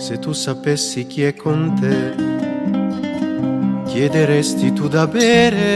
Se tu sapessi chi è con te, chiederesti tu da bere,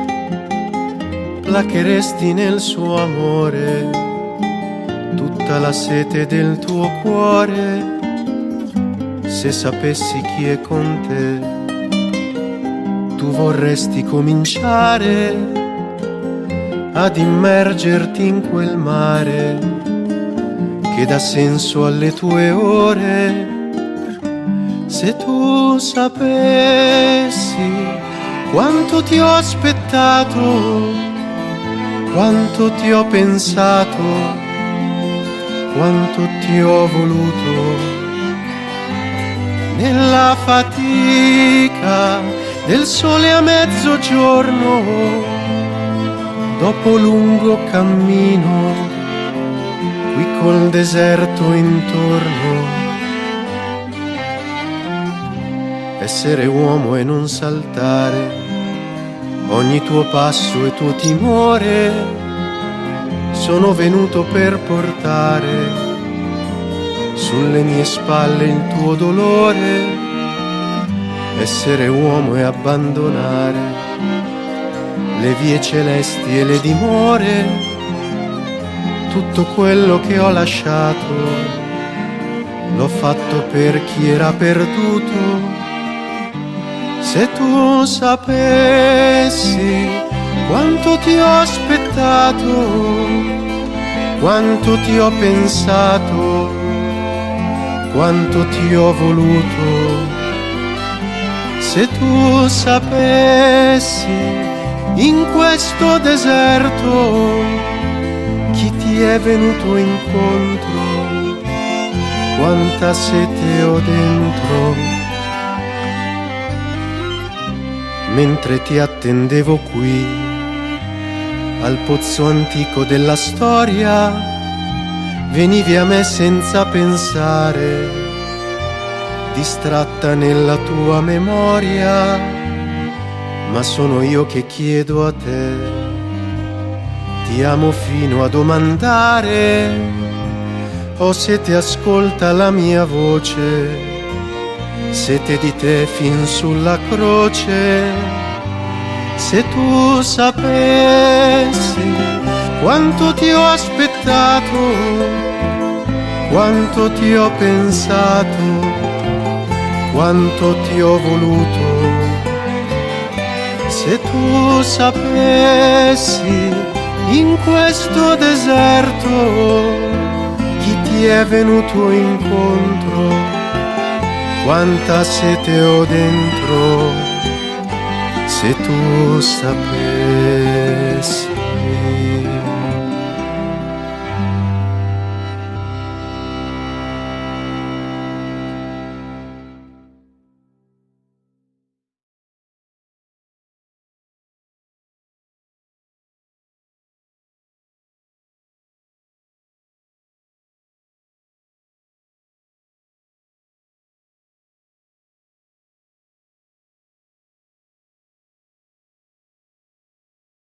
placheresti nel suo amore tutta la sete del tuo cuore. Se sapessi chi è con te, tu vorresti cominciare ad immergerti in quel mare che dà senso alle tue ore. Se tu sapessi quanto ti ho aspettato, quanto ti ho pensato, quanto ti ho voluto, nella fatica del sole a mezzogiorno, dopo lungo cammino, qui col deserto intorno. Essere uomo e non saltare ogni tuo passo e tuo timore. Sono venuto per portare sulle mie spalle il tuo dolore. Essere uomo e abbandonare le vie celesti e le dimore. Tutto quello che ho lasciato l'ho fatto per chi era perduto. Se tu sapessi quanto ti ho aspettato, quanto ti ho pensato, quanto ti ho voluto. Se tu sapessi in questo deserto chi ti è venuto incontro, quanta sete ho dentro. Mentre ti attendevo qui, al pozzo antico della storia, venivi a me senza pensare, distratta nella tua memoria. Ma sono io che chiedo a te, ti amo fino a domandare, o se ti ascolta la mia voce, sete di te fin sulla croce. Se tu sapessi quanto ti ho aspettato, quanto ti ho pensato, quanto ti ho voluto. Se tu sapessi in questo deserto chi ti è venuto incontro, quanta sete ho dentro. Se tu sapessi.